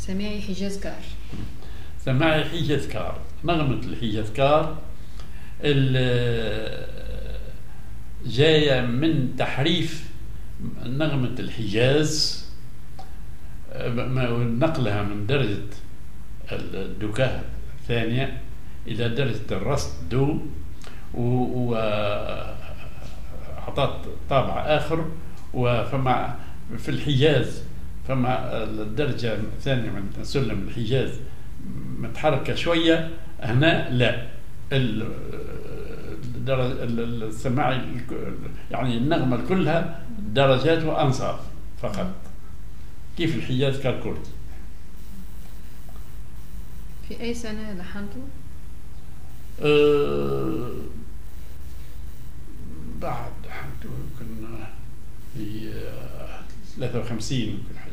سماعي حجاز كار. سماعي حجاز كار، نغمة الحجاز كار جاية من تحريف نغمة الحجاز، نقلها من درجة الدكاه الثانية إلى درجة الرصد دو، وأعطت طابع آخر. وفما في الحجاز فما الدرجة الثانية من سلم الحجاز متحركة شوية، هنا لا، السماعي يعني النغمة كلها درجات وأنصاف فقط، كيف الحجاز كالكل. في أي سنة لحنته؟ بعد كنا في 53